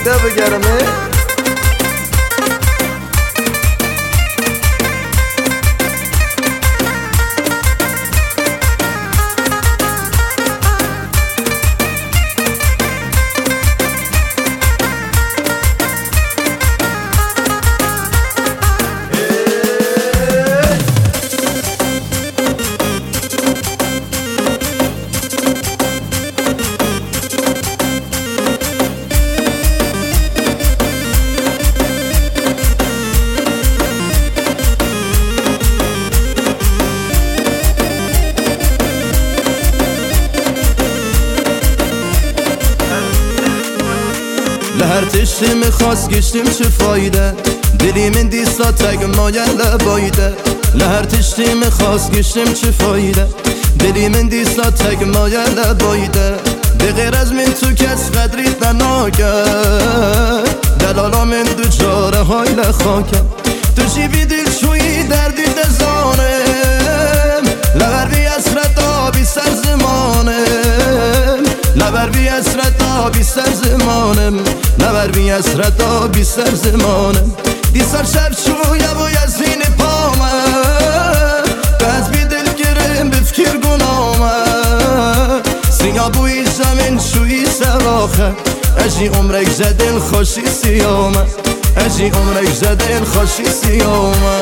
ده بگرمه لهر تشتی میخواست گشتیم چه فایده دلی من دیستا تگ مایه لبایده لهر تشتی میخواست گشتیم چه فایده دلی من دیستا تگ مایه لبایده به غیر از من تو کس قدریت نناکد دلالا من دو جاره های لخاکم تو جیبی دل شوی دردی دزانم لبر بی اسرت آبی سر زمانم لبر بی اسرت آبی سر زمانم لبر بی اسرت آبی سر زمانم دیسار شب شویا و یزین پامم بز بی دل گرم بفکر گنامم سینیا بوی زمین شوی سراخه اجی عمرک زدن خوشی سیامه اجی عمرک زدن خوشی سیامه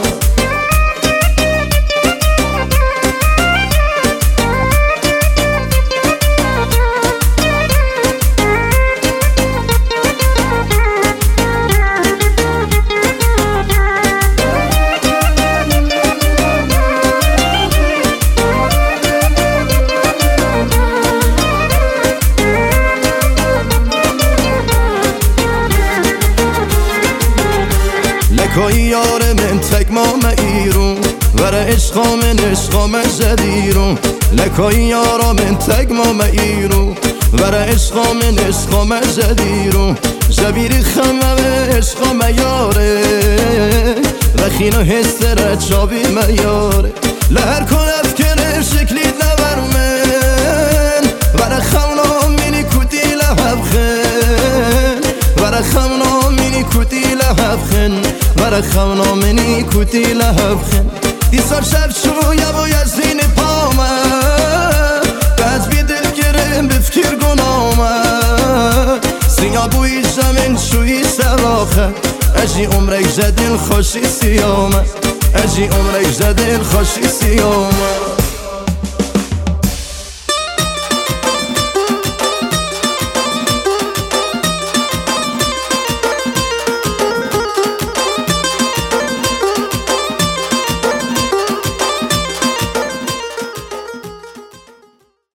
لکای یار من تک مام ایرون ور عشقا من عشقا من زدیرون لکای یارا من تک مام ایرون ور عشقا من عشقا من زدیرون زبیری خمم عشقا میاره وخینو هستره چابی میاره لهر کن افکر شکلی نبر من ور خمنا منی کودی لحبخن ور خمنا منی کودی لحبخن ور خمنا منی کودی لحبخن دیسار شب شویا و یزین پامم بز بی دل گرم بفکر گنامم سینیا بوی زمین شوی سراخه اجی عمرک زدن خوشی سیامه اجی عمرک زدن خوشی سیامه